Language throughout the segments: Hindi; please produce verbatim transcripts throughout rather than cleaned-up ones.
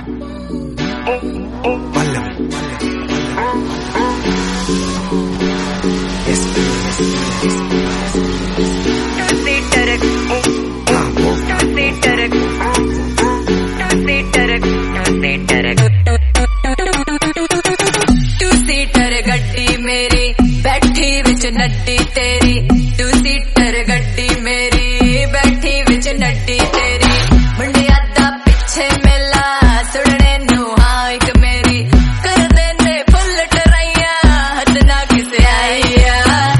गड्डी मेरी बैठी विच नड्डी तेरी, टू सीटर गड्डी मेरी बैठी विच नड्डी तेरी। मुंडिया दा पिछे मेला सुनने नू हाँ एक मेरी, कर देने फुल टराइया हद ना किसे आईया।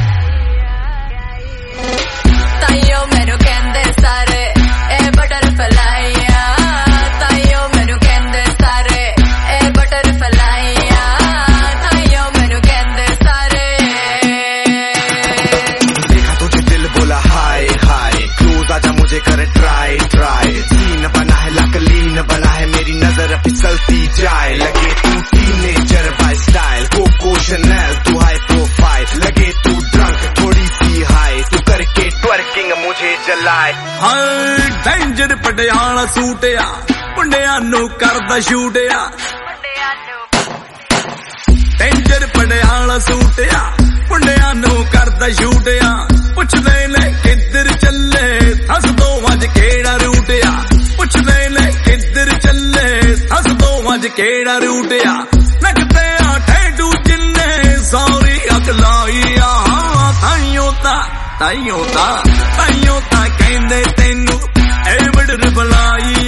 ताइयो मैनू कहंदे सारे ए बटरफ्लाइया, ताइयो मैनू कहंदे सारे ए बटरफ्लाइया। मुझे कर ट्राई ट्राई, सीन बना है लकलीन बना है, मेरी नजर फिसलती जाए। लगे तू teenager by style, Coco Chanel तू हाई प्रोफाइल। लगे तू ड्रंक थोड़ी सी हाई, तू करके ट्वर्किंग मुझे जलाए। हाय डेंजर पटियाला सूटिया, मुंडिया नू करदा शूटिया। डेंजर पटियाला सूटिया, मुंडिया नू करदा शूटिया। पुछदे ने किधर चले दस दो वज केड़ा रूटिया, पुछदे ने किधर चले दस दो वज केड़ा रूटिया। नकते आ ठेडू जिन्ने सारी अकलाइया, ताइयों ता ताइयों ता ताइयों ता कहंदे तेनू ए बटरफ्लाई।